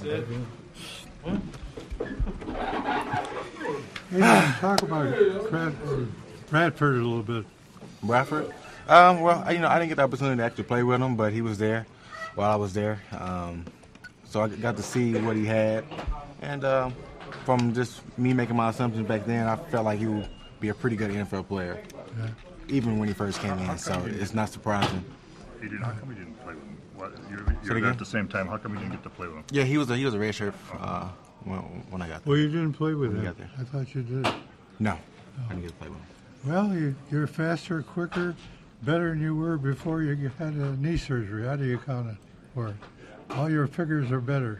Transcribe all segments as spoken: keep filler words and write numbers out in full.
Hey, talk about Brad, Bradford a little bit. Bradford? Um, well, you know, I didn't get the opportunity to actually play with him, but he was there while I was there. Um, so I got to see what he had. And um, from just me making my assumptions back then, I felt like he would be a pretty good N F L player, yeah. even when he first came in. So it's not surprising. He didn't, how come he didn't play with him? What, you're you're there at the same time. How come he didn't get to play with him? Yeah, he was a, he was a red shirt uh, when, when I got there. Well, you didn't play with when him. I thought you did. No, no, I didn't get to play with him. Well, you, you're faster, quicker, better than you were before you had a knee surgery. How do you count it? Or all your figures are better.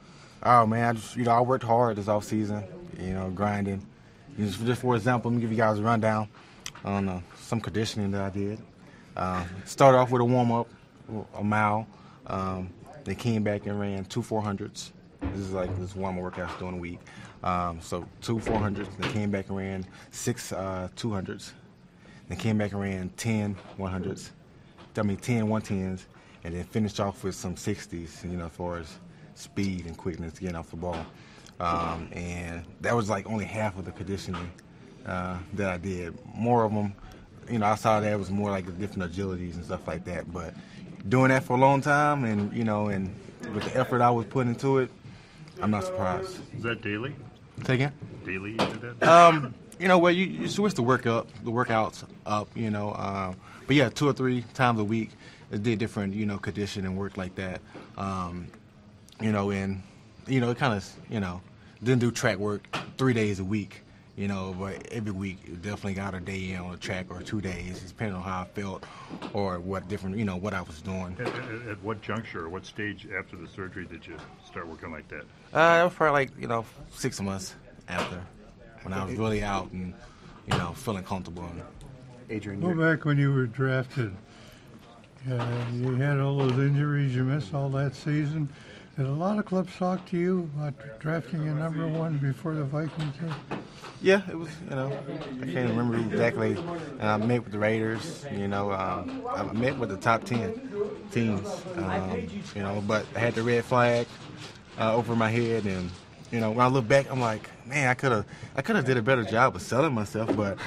Oh man, I just you know I worked hard this off season. You know, grinding. Just, just for example, let me give you guys a rundown on uh, some conditioning that I did. Uh, started off with a warm up, a mile. Um, they came back and ran two four hundreds. This is like this warm up workouts during the week. Um, so two four hundreds. They came back and ran six uh, two hundreds. They came back and ran ten one hundreds. I mean ten one tens, and then finished off with some sixties. You know, as far as speed and quickness getting off the ball. Um, and that was like only half of the conditioning uh, that I did. More of them, you know, outside of that was more like the different agilities and stuff like that. But doing that for a long time, and you know, and with the effort I was putting into it, I'm not surprised. Is that daily? Say again? Daily you do that? Um, you know, well, you, you switch the work up, the workouts up, you know. Um, but yeah, two or three times a week, it did different, you know, condition and work like that. Um, you know, and you know, it kind of, you know, didn't do track work three days a week. You know, but every week definitely got a day in on the track or two days, depending on how I felt or what different, you know, what I was doing. At, at, at what juncture or what stage after the surgery did you start working like that? Uh, it was probably like, you know, six months after, when I was really out and, you know, feeling comfortable. And Adrian, go back when you were drafted. Uh, you had all those injuries, you missed all that season. Did a lot of clubs talk to you about drafting a number one before the Vikings did? Yeah, it was, you know, I can't remember exactly. And I met with the Raiders, you know, um, I met with the top ten teams, um, you know, but I had the red flag uh, over my head. And, you know, when I look back, I'm like, man, I could have I could have did a better job of selling myself, but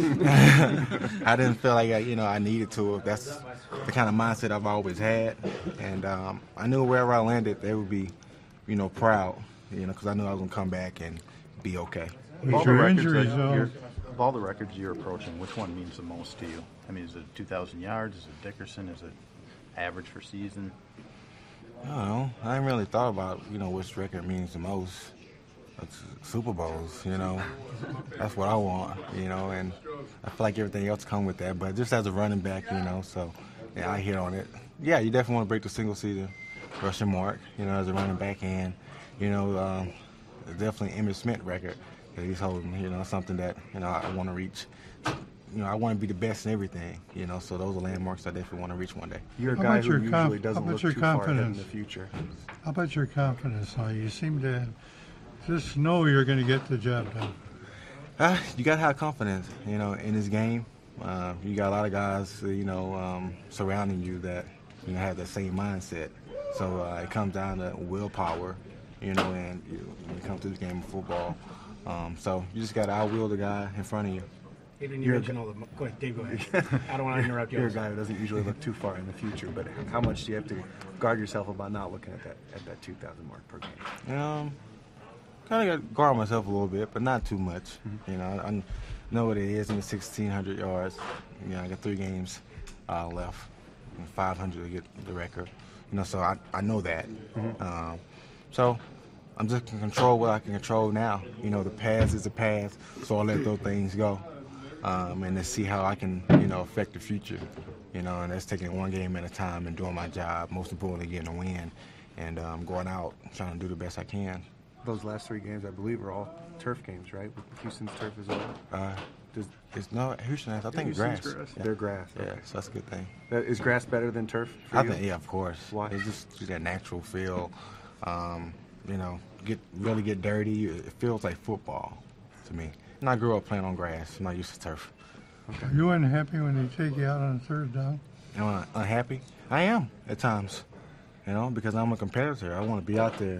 I didn't feel like, I, you know, I needed to. That's the kind of mindset I've always had. And um, I knew wherever I landed, they would be, you know, proud, you know, because I knew I was going to come back and be okay. Of all, the records that of all the records you're approaching, which one means the most to you? I mean, is it two thousand yards? Is it Dickerson? Is it average for season? I don't know. I ain't really thought about, you know, which record means the most. It's Super Bowls, you know. That's what I want, you know, and I feel like everything else come with that. But just as a running back, you know, so yeah, I hit on it. Yeah, you definitely want to break the single season rushing mark, you know, as a running back, and you know, um, definitely Emmitt Smith record. He's holding, you know, something that, you know, I want to reach. You know, I want to be the best in everything, you know, so those are landmarks I definitely want to reach one day. You're a How guy who your usually conf- doesn't look too confidence? far ahead in the future. How about your confidence now? You seem to just know you're going to get the job done. Uh, you got to have confidence, you know, in this game. Uh, you got a lot of guys, you know, um, surrounding you that, you know, have that same mindset. So uh, it comes down to willpower, you know, and you, when it comes to this game of football. Um, so you just got to outwill the guy in front of you. He didn't you mention all the. Go ahead, Dave. Go ahead. I don't want to interrupt you. You're a guy who doesn't usually look too far in the future, but how much do you have to guard yourself about not looking at that at that two thousand mark per game? Um, kind of got to guard myself a little bit, but not too much. Mm-hmm. You know, I, I know what it is in the sixteen hundred yards. You know, I got three games uh, left, and five hundred to get the record. You know, so I I know that. Mm-hmm. Um, so. I'm just going to control what I can control now. You know, the past is the past, so I'll let those things go. Um, and let's see how I can, you know, affect the future. You know, and that's taking it one game at a time and doing my job, most importantly getting a win, and um, going out trying to do the best I can. Those last three games, I believe, are all turf games, right? Houston's turf is over. Uh, Does, it's no Houston. I think Houston's grass. grass. Yeah. They're grass. Okay. Yeah, so that's a good thing. Is grass better than turf for I you? think, yeah, of course. Why? It's just, just that natural feel. Um, you know, get really get dirty. It feels like football to me. And I grew up playing on grass. I'm not used to turf. Okay. Are you unhappy when they take you out on third down? Am I unhappy? I am at times. You know, because I'm a competitor. I want to be out there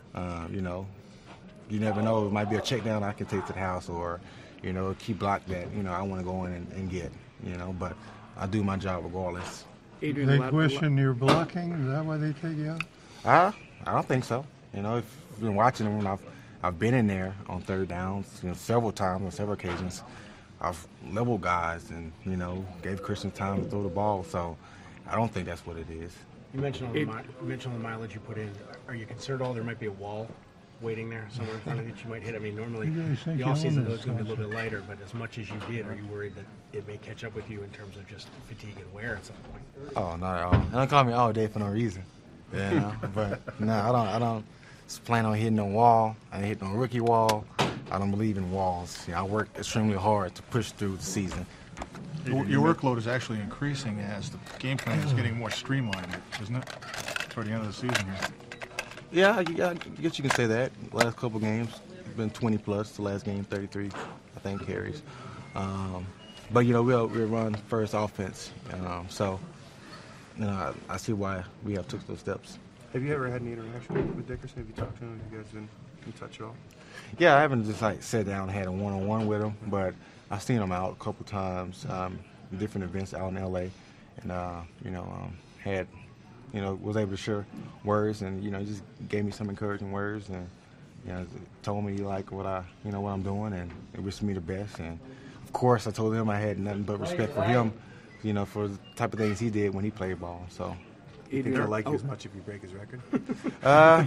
Uh, you know, you never know. It might be a check down I can take to the house, or you know, a key block that you know I want to go in and, and get. You know, but I do my job regardless. Adrian, They a lot- question your blocking. Is that why they take you out? Uh, I don't think so. You know, if you've been watching them when I've I've been in there on third downs, you know, several times on several occasions. I've leveled guys and you know gave Christian time to throw the ball. So I don't think that's what it is. You mentioned all the, mi- you mentioned all the mileage you put in. Are you concerned at all there might be a wall waiting there somewhere in front of you that you might hit? I mean, normally You guys think the you own offseason this is going to be a stuff. little bit lighter, but as much as you did, are you worried that it may catch up with you in terms of just fatigue and wear at some point? Oh, not at all. And don't call me all day for no reason. You know? But no, I don't. I don't plan on hitting no wall. I ain't hitting no rookie wall. I don't believe in walls. You know, I work extremely hard to push through the season. Your, your workload is actually increasing as the game plan is getting more streamlined, isn't it? Toward the end of the season here. Yeah, I, I guess you can say that. Last couple games, it's been twenty plus. The last game, thirty-three, I think, carries. Um, but you know, we'll we'll run first offense. Um, so, you know, I, I see why we have took those steps. Have you ever had any interaction with Dickerson? Have you talked to him? Have you guys been in touch at all? Yeah, I haven't just like sat down and had a one-on-one with him, but I've seen him out a couple times, um, different events out in L A, and uh, you know, um, had, you know, was able to share words, and you know, just gave me some encouraging words, and you know, told me he liked what I, you know, what I'm doing, and it wished me the best. And of course, I told him I had nothing but respect for him, you know, for the type of things he did when he played ball. So. You think Adrian, he'll like you oh, as much if you break his record? Uh,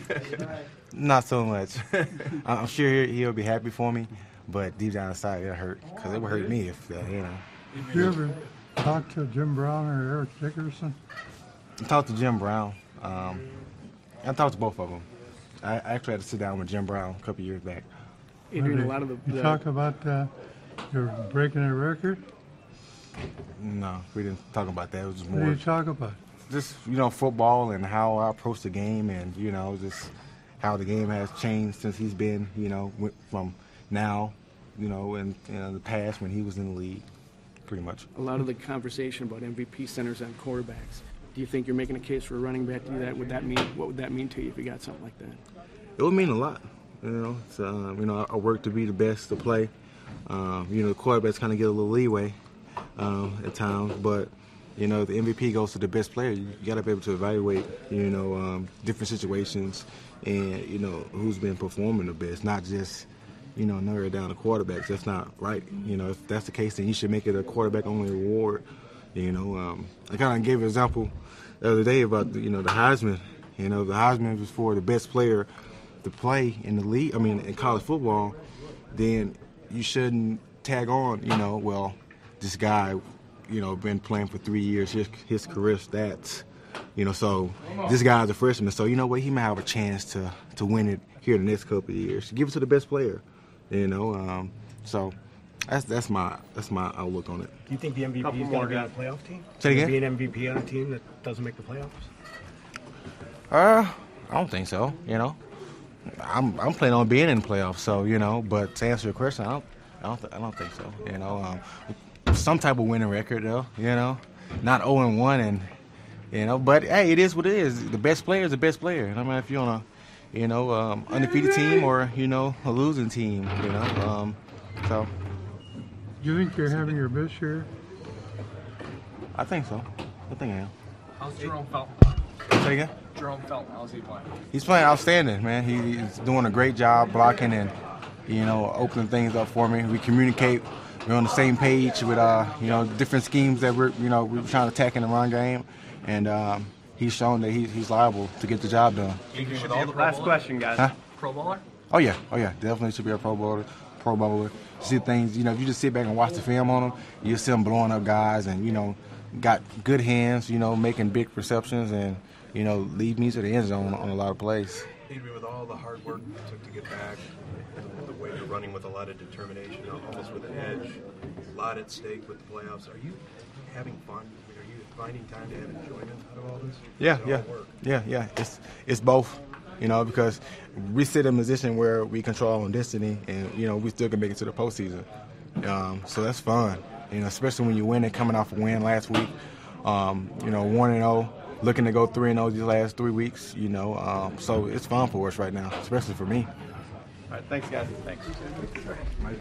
not so much. I'm sure he'll be happy for me, but deep down inside it'll hurt, because it would hurt me if, uh, you know. Did you ever talk to Jim Brown or Eric Dickerson? I talked to Jim Brown. Um, I talked to both of them. I I actually had to sit down with Jim Brown a couple years back. Adrian, a Did lot of the, You the talk about uh, your breaking a record? No, we didn't talk about that. It was just What did more you talk about? just, you know, football and how I approach the game, and, you know, just how the game has changed since he's been, you know, went from now, you know, and you know, the past when he was in the league, pretty much. a lot of the conversation about M V P centers on quarterbacks. Do you think you're making a case for a running back to do that? Would that mean what would that mean to you if you got something like that? It would mean a lot. You know, it's, um, you know, I work to be the best to play. Um, you know, the quarterbacks kind of get a little leeway um, at times, but you know, the M V P goes to the best player. You got to be able to evaluate, you know, um, different situations and you know who's been performing the best, not just you know narrow it down to quarterbacks. That's not right. You know, if that's the case, then you should make it a quarterback-only award. You know, um, I kind of gave an example the other day about you know the Heisman. You know, the Heisman was for the best player to play in the league. I mean, in college football. Then you shouldn't tag on. You know, well, this guy, you know, been playing for three years. His his career stats. You know, so this guy's a freshman. So you know what? He might have a chance to to win it here in the next couple of years. Give it to the best player. You know, um, so. That's that's my that's my outlook on it. Do you think the M V P is going to be on a playoff team? Say it again? Be an M V P on a team that doesn't make the playoffs? Uh, I don't think so. You know, I'm I'm planning on being in the playoffs. So you know, but to answer your question, I don't I don't th- I don't think so. You know, um, some type of winning record though. You know, not zero and one, and you know, but hey, it is what it is. The best player is the best player. I mean, if you're on a you know um, undefeated team or you know a losing team, you know, um, so. Do you think you're having your best year? I think so. I think I am. How's Jerome Felton? Say again? Jerome Felton, how's he playing? He's playing outstanding, man. He, he's doing a great job blocking and, you know, opening things up for me. We communicate. We're on the same page with, uh, you know, different schemes that we're, you know, we're trying to attack in the run game. And um, he's shown that he, he's liable to get the job done. With all the Last question, guys. Huh? Pro Bowler? Oh, yeah. Oh, yeah. Definitely should be a pro bowler. Pro bowler. See things, you know, if you just sit back and watch the film on him, you see him blowing up guys and, you know, got good hands, you know, making big receptions and, you know, lead me to the end zone on a lot of plays. Adrian, with all the hard work it took to get back, and the way you're running with a lot of determination, almost with an edge, a lot at stake with the playoffs, are you having fun? I mean, are you finding time to have enjoyment out of all this? Yeah, Does it yeah, all work? yeah, yeah. It's it's both, you know, because we sit in a position where we control our own destiny, and you know we still can make it to the postseason. Um, so that's fun, you know, especially when you win and coming off a win last week. Um, you know, one and zero, looking to go three and oh these last three weeks. You know, um, so it's fun for us right now, especially for me. All right, thanks, guys. Thanks.